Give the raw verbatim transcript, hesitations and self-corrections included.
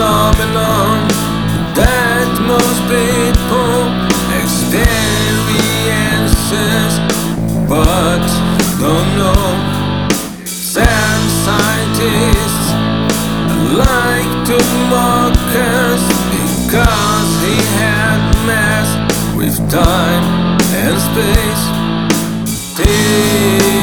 phenomenon that most people experiences but don't know. Some scientists like to mock us because he had messed with time and space.